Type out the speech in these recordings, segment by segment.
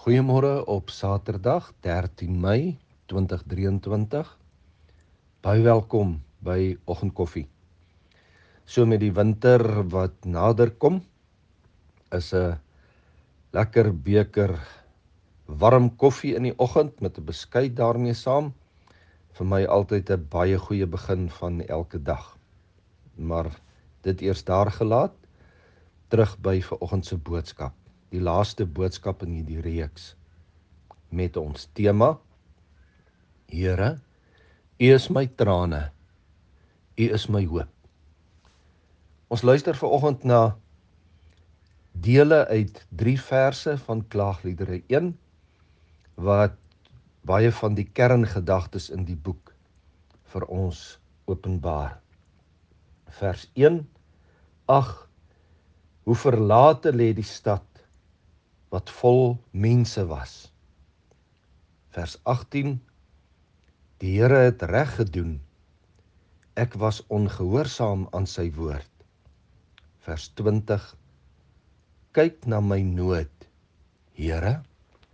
Goeiemôre op Saterdag 13 Mei 2023. Baie welkom by Oggendkoffie. So met die winter wat nader kom, is 'n lekker beker warm koffie in die oggend met 'n beskuit daarmee saam vir my altyd 'n baie goeie begin van elke dag. Maar dit eers daar gelaat, terug by vanoggend se boodskap. Die laaste boodskap in hierdie reeks met ons tema: Here, U is my trane, U is my hoop. Ons luister vanoggend na dele uit 3 verse van Klaagliedere 1, wat baie van die kerngedagtes in die boek vir ons openbaar. Vers 1: Ag, hoe verlate lê die stad wat vol mense was. Vers 18: Die Here het reg gedoen, ek was ongehoorsaam aan sy woord. Vers 20: Kyk na my nood, Here.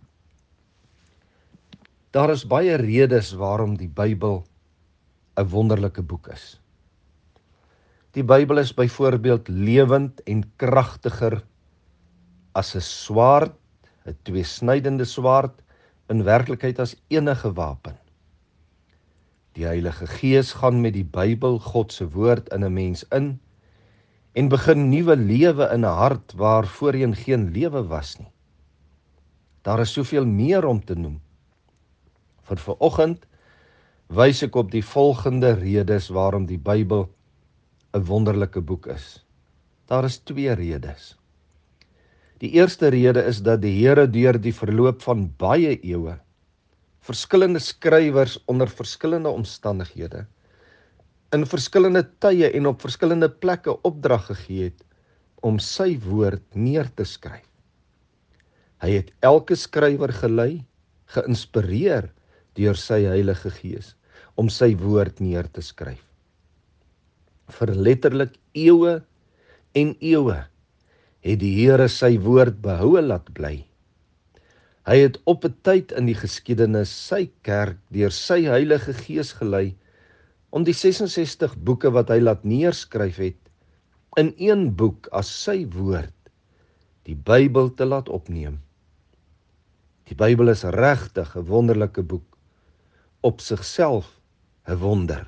Daar is baie redes waarom die Bybel 'n wonderlike boek is. Die Bybel is byvoorbeeld lewend en kragtiger as 'n swaard, 'n tweesnydende swaard, in werklikheid as enige wapen. Die Heilige Gees gaan met die Bybel, God se woord, in 'n mens in en begin nuwe lewe in 'n hart waar voorheen geen lewe was nie. Daar is soveel meer om te noem. Vir vanoggend wys ek op die volgende redes waarom die Bybel 'n wonderlike boek is. Daar is 2 redes. Die eerste rede is dat die Here deur die verloop van baie eeue verskillende skrywers onder verskillende omstandighede, in verskillende tye en op verskillende plekke opdrag gegee het om sy woord neer te skryf. Hy het elke skrywer gelei, geïnspireer deur sy Heilige Gees om sy woord neer te skryf. Vir letterlik eeue en eeue het die Here sy woord behoue laat bly. Hy het op 'n tyd in die geskiedenis sy kerk deur sy Heilige Gees gelei om die 66 boeke wat hy laat neerskryf het, in een boek as sy woord, die Bybel, te laat opneem. Die Bybel is regtig 'n wonderlike boek, op sigself 'n wonder.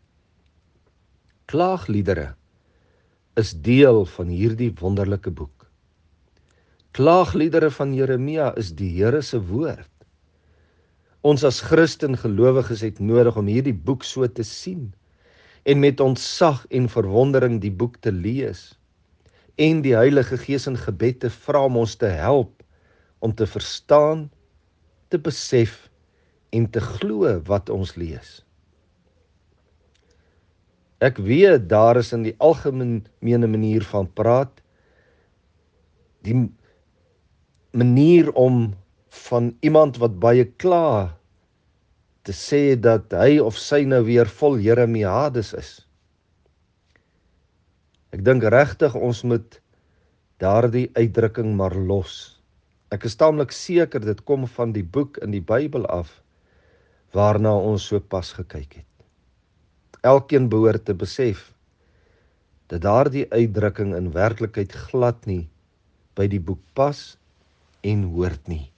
Klaagliedere is deel van hierdie wonderlike boek. Klaagliedere van Jeremia is die Here se woord. Ons as Christen gelowiges het nodig om hierdie boek so te sien en met ontzag en verwondering die boek te lees en die Heilige Gees in gebed te vra om ons te help om te verstaan, te besef en te glo wat ons lees. Ek weet daar is in die algemene manier van praat, die manier om van iemand wat baie kla te sê dat hy of sy nou weer vol Jeremiades is. Ek dink regtig ons moet daardie uitdrukking maar los. Ek is taamlik seker dit kom van die boek in die Bybel af waarna ons so pas gekyk het. Elkeen behoort te besef dat daardie uitdrukking in werklikheid glad nie by die boek pas en hoort nie.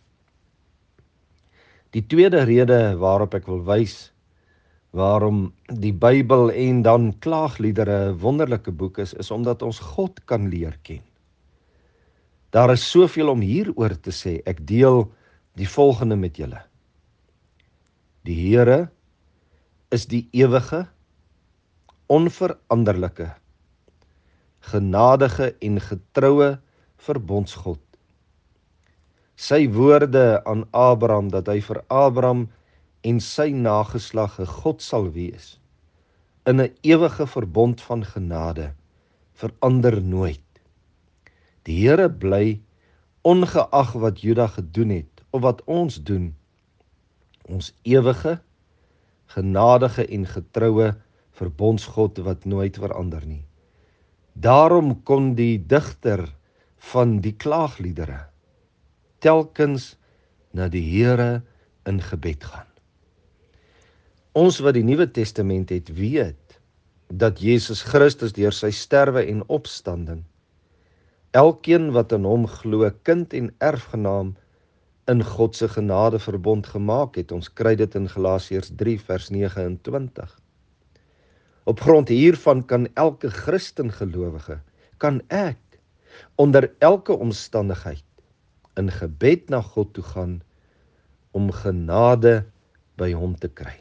Die tweede rede waarop ek wil wys waarom die Bybel en dan Klaagliedere 'n wonderlike boek is omdat ons God kan leer ken. Daar is soveel om hieroor te sê. Ek deel die volgende met julle. Die Here is die ewige, onveranderlike, genadige en getroue verbondsgod. Sy woorde aan Abraham dat hy vir Abraham en sy nageslag 'n God sal wees, in 'n ewige verbond van genade, verander nooit. Die Here bly, ongeag wat Juda gedoen het of wat ons doen, ons ewige, genadige en getroue verbondsgod wat nooit verander nie. Daarom kon die digter van die Klaagliedere telkens na die Here in gebed gaan. Ons wat die Nuwe Testament het, weet dat Jesus Christus deur sy sterwe en opstanding elkeen wat in hom glo, kind en erfgenaam in God se genadeverbond gemaak het. Ons kry dit in Galasiërs 3 vers 29. Op grond hiervan kan elke Christen gelowige, kan ek onder elke omstandigheid in gebed na God toe gaan om genade by hom te kry.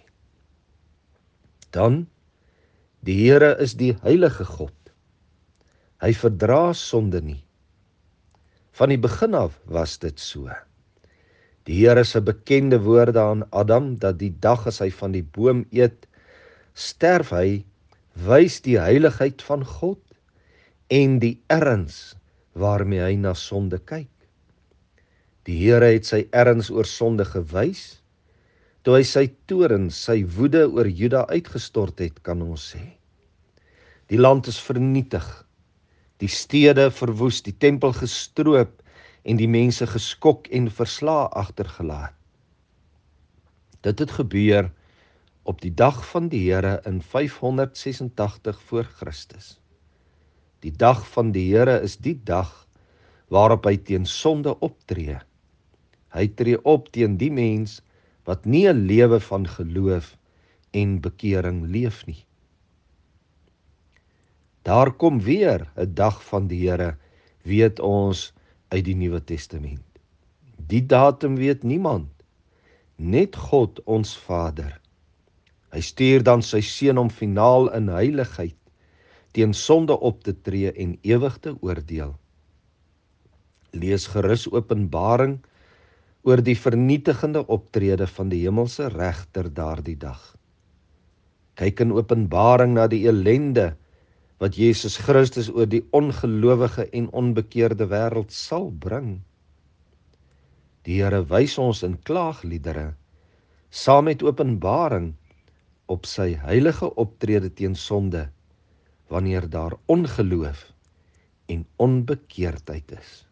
Dan, die Here is die heilige God. Hy verdra sonde nie. Van die begin af was dit so. Die Here se bekende woorde aan Adam, dat die dag as hy van die boom eet, sterf hy, wys die heiligheid van God en die erns waarmee hy na sonde kyk. Die Here het sy erns oor sonde gewys, toe hy sy toorn, sy woede oor Juda uitgestort het, kan ons sê. Die land is vernietig, die stede verwoes, die tempel gestroop en die mense geskok en versla agtergelaat. Dit het gebeur op die dag van die Here in 586 voor Christus. Die dag van die Here is die dag waarop hy teen sonde optree. Hy tree op teen die mens wat nie 'n lewe van geloof en bekering leef nie. Daar kom weer 'n dag van die Here, weet ons uit die Nuwe Testament. Die datum weet niemand, net God ons Vader. Hy stuur dan sy seun om finaal in heiligheid teen sonde op te tree en ewig te oordeel. Lees gerus Openbaring oor die vernietigende optrede van die hemelse regter daardie dag. Kyk in Openbaring na die ellende wat Jesus Christus oor die ongelowige en onbekeerde wêreld sal bring. Die Here wys ons in klaagliedere, saam met Openbaring, op sy heilige optrede teen sonde, wanneer daar ongeloof en onbekeerdheid is.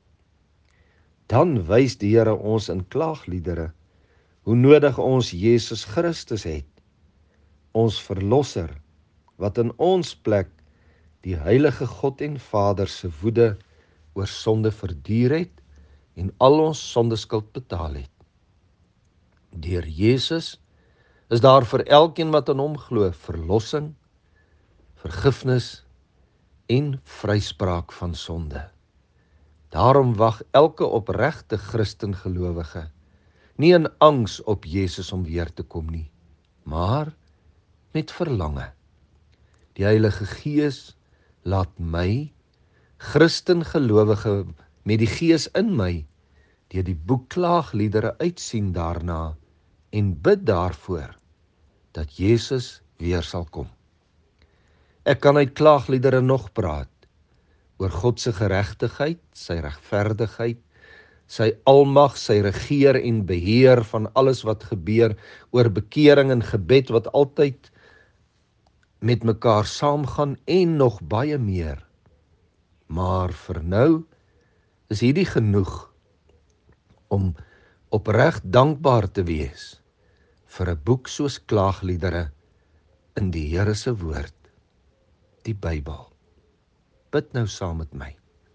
Dan wys die Here ons in klaagliedere hoe nodig ons Jesus Christus het, ons verlosser, wat in ons plek die heilige God en Vader se woede oor sonde verduur het en al ons sondeskuld betaal het. Deur Jesus is daar vir elkeen wat in hom glo verlossing, vergifnis en vryspraak van sonde. Daarom wag elke opregte Christen gelowige nie in angs op Jesus om weer te kom nie, maar met verlange. Die Heilige Gees laat my, Christen gelowige met die Gees in my, deur die boek Klaagliedere uitsien daarna en bid daarvoor dat Jesus weer sal kom. Ek kan uit klaagliedere nog praat oor God se geregtigheid, sy regverdigheid, sy almag, sy regeer en beheer van alles wat gebeur, oor bekering en gebed wat altyd met mekaar saamgaan en nog baie meer. Maar vir nou is hierdie genoeg om opreg dankbaar te wees vir 'n boek soos Klaagliedere in die Here se woord, die Bybel. Bid nou saam met my.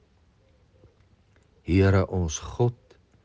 Here ons God,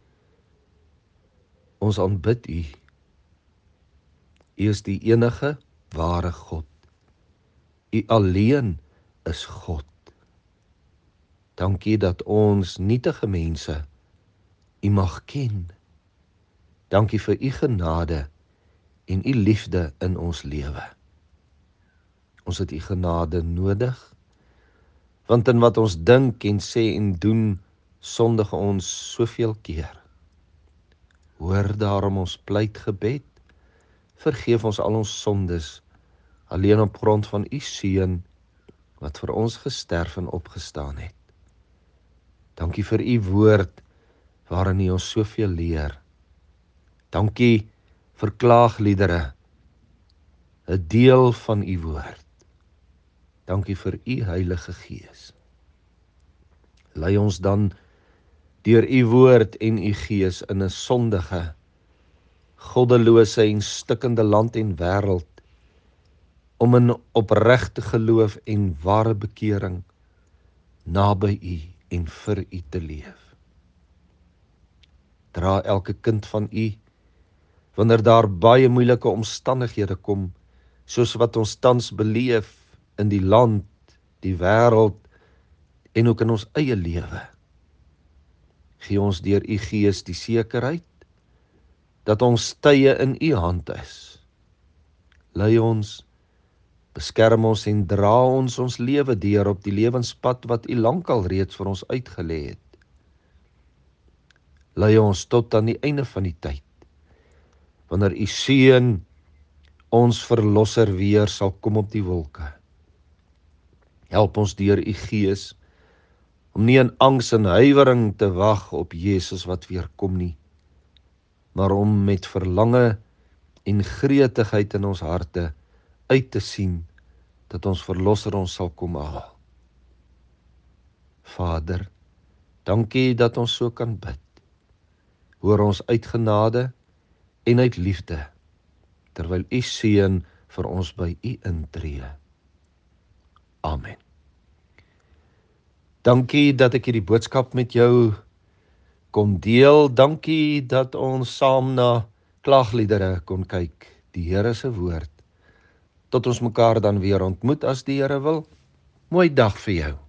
ons aanbid U. U is die enige ware God. U alleen is God. Dankie dat ons nietige mense U mag ken. Dankie vir U genade en U liefde in ons lewe. Ons het U genade nodig, want in wat ons dink en sê en doen, sondig ons soveel keer. Hoor daarom ons pleitgebed, vergeef ons al ons sondes, alleen op grond van U Seun, wat vir ons gesterf en opgestaan het. Dankie vir U woord, waarin U ons soveel leer. Dankie vir Klaagliedere, 'n deel van U woord. Dankie vir U Heilige Gees. Lei ons dan deur u woord en u gees in 'n sondige, goddelose en stikkende land en wêreld, om in opregte geloof en ware bekering naby u en vir u te leef. Dra elke kind van u, wanneer daar baie moeilike omstandighede kom, soos wat ons tans beleef in die land, die wêreld en ook in ons eie lewe. Gee ons deur u gees die sekerheid dat ons tye in u hand is. Lei ons, beskerm ons en dra ons lewe deur op die lewenspad wat u lankal reeds vir ons uitgelê het. Lei ons tot aan die einde van die tyd, wanneer u Seun, ons Verlosser, weer sal kom op die wolke. Help ons deur u gees om nie in angs en huiwering te wag op Jesus wat weer kom nie, maar om met verlange en gretigheid in ons harte uit te sien dat ons Verlosser ons sal kom haal. Vader, dankie dat ons so kan bid. Hoor ons uit genade en uit liefde, terwyl u Seun vir ons by u intree. Amen. Dankie dat ek hierdie boodskap met jou kon deel. Dankie dat ons saam na klaagliedere kon kyk, die Here se woord. Tot ons mekaar dan weer ontmoet as die Here wil. Mooi dag vir jou.